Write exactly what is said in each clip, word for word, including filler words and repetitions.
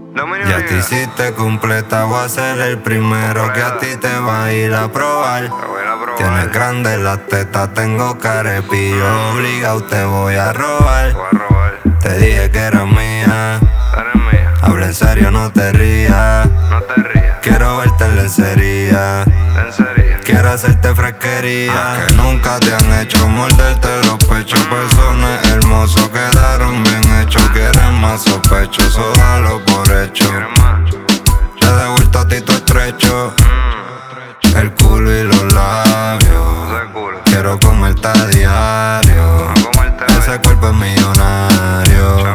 Ya te hiciste completa, voy a ser el primero que a ti te va a ir a probar. Tienes grandes las tetas, tengo carepillo, obligado te voy a robar. Te dije que era mía, habla en serio, no te rías. Quiero verte en lencería, quiero hacerte fresquería. Que nunca te han hecho morderte los pechos. Personas hermosos quedaron bien hechos. Quieren más sospechosos, dalo por hecho. Te he devuelto a ti tu estrecho, el culo y los labios. Quiero comerte a diario, ese cuerpo es millonario.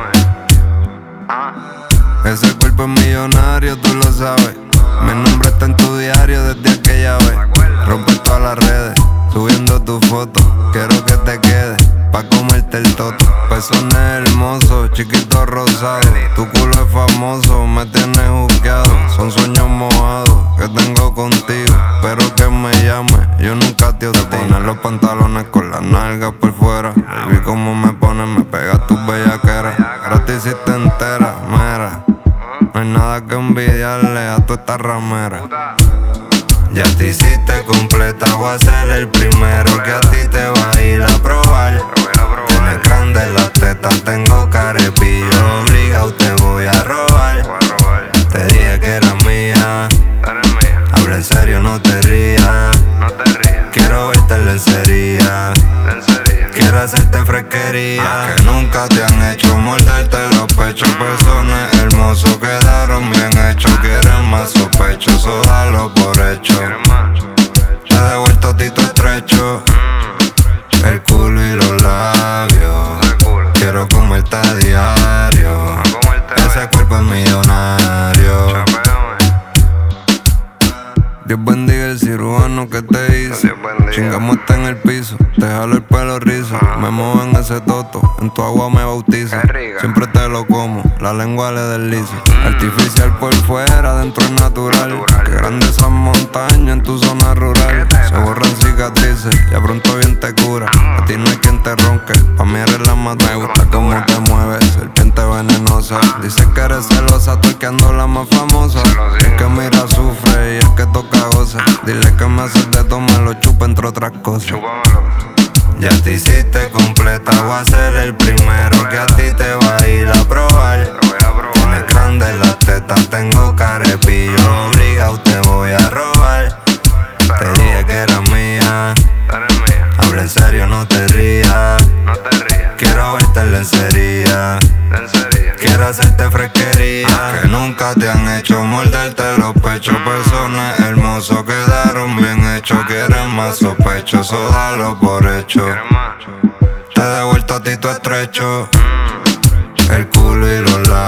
Ese cuerpo es millonario, tú lo sabes. Mi nombre está en tu diario desde aquella vez. Rompe todas las redes, subiendo tu foto. Quiero que te quedes, pa' comerte el toto. Pezones hermosos, chiquito rosado. Tu culo es famoso, me tienes juzgado. Son sueños mojados que tengo contigo, pero que me llame, yo nunca te obstino. Te pones los pantalones con las nalgas por fuera. Baby, como me pones, me pegas tus bellaqueras. Ahora te hiciste entera, mera. No hay nada que envidiarle a tu esta ramera. Ya te hiciste completa, voy a ser el primero que a ti te va a ir a probar. Tienes grandes las tetas, tengo carepillo, obligado te voy a robar. Te dije que era mía, habla en serio, no te rías. Quiero verte en lencería, quiero hacerte fresquería. Que nunca te han hecho morderte los pechos. Personas hermosos quedaron bien hechos. Quieren más sospechosos, dalo por hecho. Te he devuelto a ti tu estrecho, el culo y los labios. Quiero comerte a diario, ese cuerpo es millonario. Dios bendiga el cirujano que te hizo. Chingamos está en el piso, te jalo el pelo rizo. Me muevo en ese toto, en tu agua me bautizo. Siempre te lo como, la lengua le deslizo. Artificial por fuera, dentro es natural. Que grandes son montañas en tu zona rural. Se borran cicatrices, ya pronto bien te cura. A ti no hay quien te ronque, pa' mí eres la más. Me gusta cómo te mueves, serpiente venenosa. Dices que eres celosa, tuerqueando la más famosa. Es que mira sufre y es que toca goza. Dile que me haces de tomar lo chupa entre otras cosas. Ya te hiciste completa, voy a ser el primero que a ti te va a ir a probar. Tienes grandes las tetas, tengo carepillo, obligado te voy a robar. Te dije que era mía, habla en serio, no te rías. Quiero verte en lencería, quiero hacerte fresquería. Que nunca te han hecho morderte los pechos. Personas hermosos quedaron bien hechos. Quieren más sospechosos, dalo por hecho. Te he devuelto a ti tu estrecho, el culo y los labios.